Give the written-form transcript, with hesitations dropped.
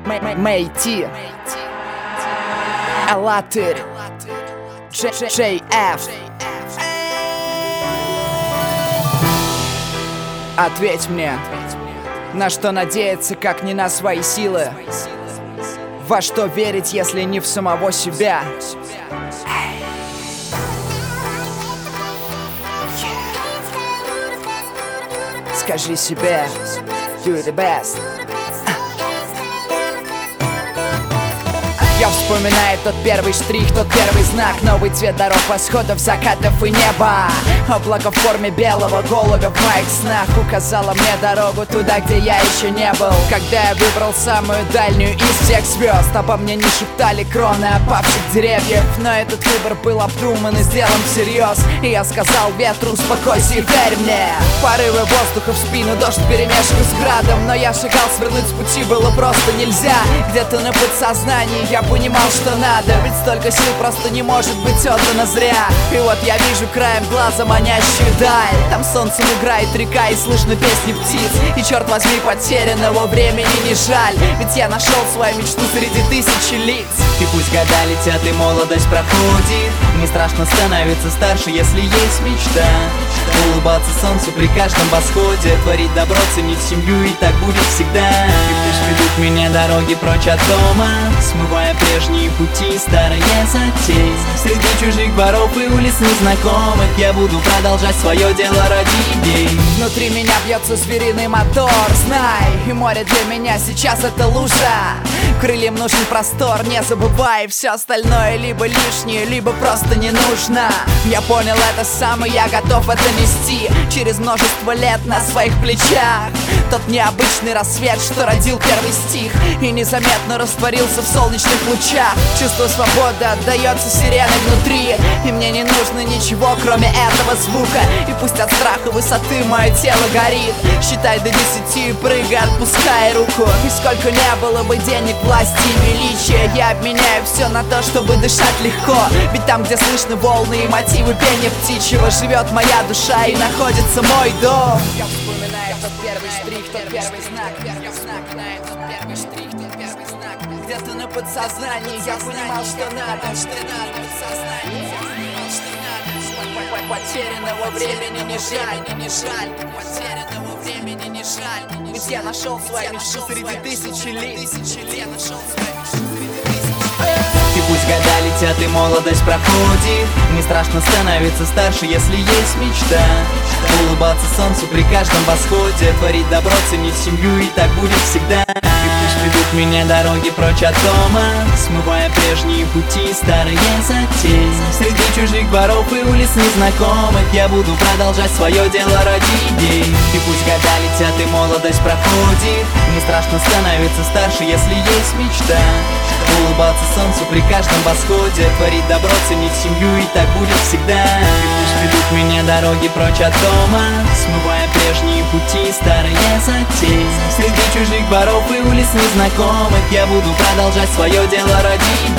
Мэйти, Алатырь, JF. Ответь мне, на что надеяться, как не на свои силы? Во что верить, если не в самого себя? Скажи себе, do the best. Я вспоминаю тот первый штрих, тот первый знак. Новый цвет дорог, восходов, закатов и неба. Облако в форме белого голубя в моих снах указала мне дорогу туда, где я еще не был. Когда я выбрал самую дальнюю из всех звезд, обо мне не шептали кроны опавших деревьев. Но этот выбор был обдуман и сделан всерьез. И я сказал ветру: успокойся и верь мне. Порывы воздуха в спину, дождь вперемешку с градом. Но я шагал, свернуть с пути было просто нельзя. Где-то на подсознании я понимал, что надо, ведь столько сил просто не может быть отдано зря. И вот я вижу краем глаза манящую даль. Там солнцем играет река и слышно песни птиц. И черт возьми, потерянного времени не жаль, ведь я нашел свою мечту среди тысячи лиц. И пусть года летят и молодость проходит, не страшно становиться старше, если есть мечта. Улыбаться солнцу при каждом восходе, творить добро, ценить семью, и так будет всегда. И пусть ведут меня дороги прочь от дома, смывая прежние пути, старые затеи. Среди чужих дворов и улиц незнакомых я буду продолжать свое дело ради идей. Внутри меня бьется звериный мотор, знай, и море для меня сейчас это лужа. Крыльям нужен простор, не забывай, все остальное либо лишнее, либо просто не нужно. Я понял это сам, и я готов это нести через множество лет на своих плечах. Тот необычный рассвет, что родил первый стих и незаметно растворился в солнечных лучах. Чувство свободы отдается сиреной внутри, и мне не нужно ничего, кроме этого звука. И пусть от страха высоты мое тело горит, считай до 10 и прыгай, отпускай руку. И сколько не было бы денег, власти и величия, я обменяю все на то, чтобы дышать легко. Ведь там, где слышны волны и мотивы пения птичьего, живет моя душа и находится мой дом. Я вспоминаю тот первый штрих, тот первый знак. Я вспоминаю тот первый штрих, тот первый знак. Где-то на подсознании я понимал, что надо. Потерянного времени не жаль, не жаль. Потерянного времени не жаль. Ведь я нашел свою мечту среди тысячи лиц. И пусть года летят и молодость проходит, не страшно становиться старше, если есть мечта. Улыбаться солнцу при каждом восходе, творить добро, ценить семью, и так будет всегда. И пусть ведут меня дороги прочь от дома, смывая прежние пути, старые затеи. Среди чужих дворов и улиц незнакомых я буду продолжать свое дело ради идей. И пусть года летят и молодость проходит, не страшно становиться старше, если есть мечта. Улыбаться солнцу при каждом восходе, творить добро, ценить семью, и так будет всегда. И пусть ведут меня дороги прочь от дома, смывая прежние пути, старые затеи. Среди чужих дворов и улиц незнакомых я буду продолжать свое дело ради идей.